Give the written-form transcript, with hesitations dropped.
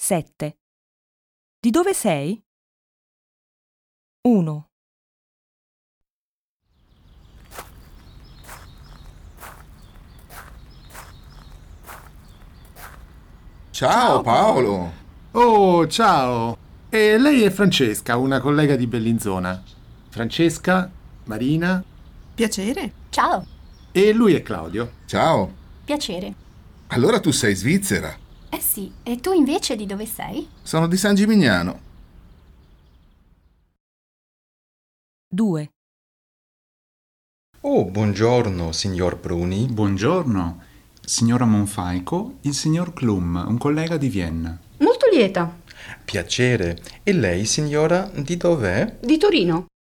7. Di dove sei? 1. Ciao Paolo! Oh, ciao! E lei è Francesca, una collega di Bellinzona. Francesca, Marina Piacere. Ciao, e lui è Claudio. Ciao! piacere. Allora tu sei svizzera? Eh sì, e tu invece di dove sei? Sono di San Gimignano. 2. Oh, buongiorno, signor Bruni. Buongiorno, signora Monfalco, il signor Klum, un collega di Vienna. Molto lieta. Piacere. E lei, signora, di dov'è? Di Torino.